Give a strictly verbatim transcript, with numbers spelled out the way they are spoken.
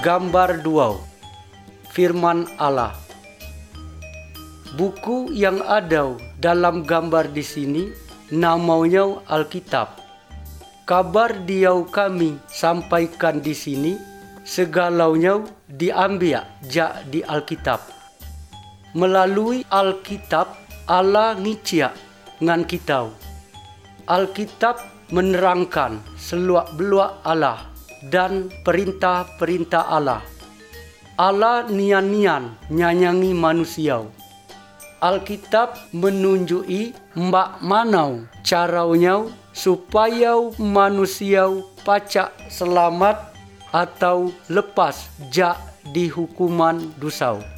Gambar dua. Firman Allah. Buku yang ada dalam gambar di sini namanya Alkitab. Kabar diau kami sampaikan di sini segalanya diambil jak di Alkitab. Melalui Alkitab Allah ngicak ngan kita. Alkitab menerangkan seluak-beluak Allah dan perintah-perintah Allah. Allah nian-nian nyanyangi manusia. Alkitab menunjui mbak manau caranya supaya manusia pacak selamat atau lepas jak di hukuman dosa.